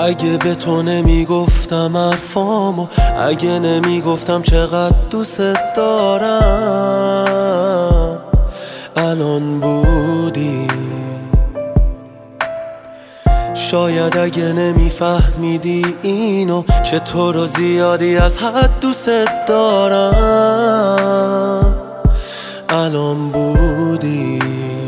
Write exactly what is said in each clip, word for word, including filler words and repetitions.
اگه به تو نمیگفتم حرفامو، اگه نمیگفتم چقدر دوست دارم، الان بودی. شاید اگه نمیفهمیدی اینو که تو رو زیادی از حد دوست دارم، الان بودی.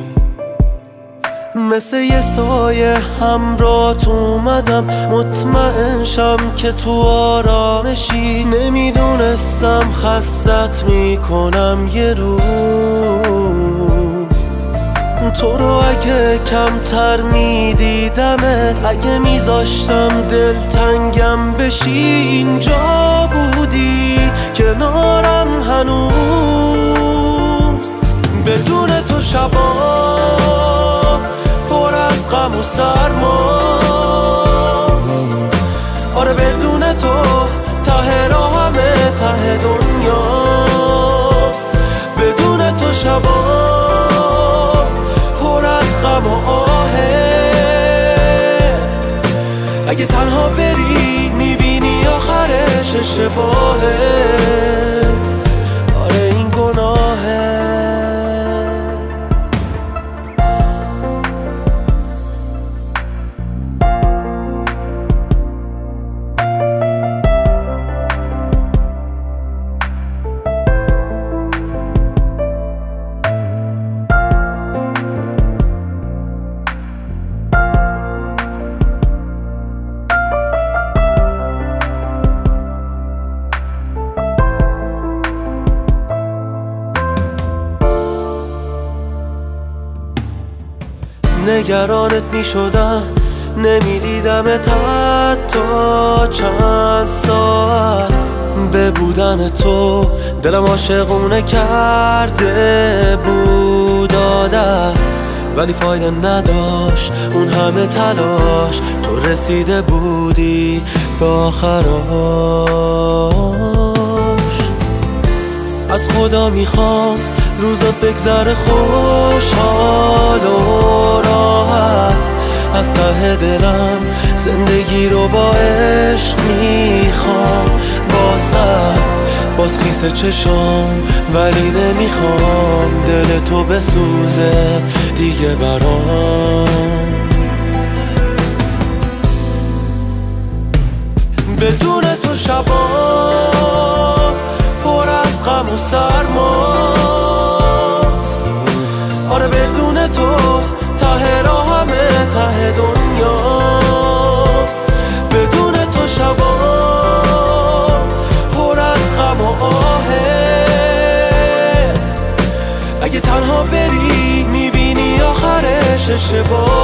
مثل یه سایه همراهت اومدم، مطمئن شم که تو آرامشی. نمیدونستم خستت میکنم یه روز، تو رو اگه کمتر میدیدمت، اگه میذاشتم دلتنگم بشی، اینجا بودی کنارم هنوز. بدون تو شبا پر از غم و سرماست، آره بدون تو ته راه همه ته دنیاست. بدون تو شبا پر از غم و آهه، اگه تنها بری میبینی آخرش اشتباهه، آره این گناهه. نگرانت می شدم، نمیدیدمت حتی چند ساعت. به بودن تو دلم عاشقونه کرده بود عادت، ولی فایده نداشت اون همه تلاش. تو رسیده بودی به آخراش. از خدا میخوام روزات بگذره خوشحال و راحت، از ته دلم زندگی رو با عشق میخوام واسه. باز خیس چشام ولی نمیخوام دل تو بسوزه دیگه برام. بدون تو شبا پر از غم و سرماست، آره بدون تو ته راه همه ته دنیاست. بدون تو شبا پر از غم و آهه، اگه تنها بری میبینی آخرش اشتباه.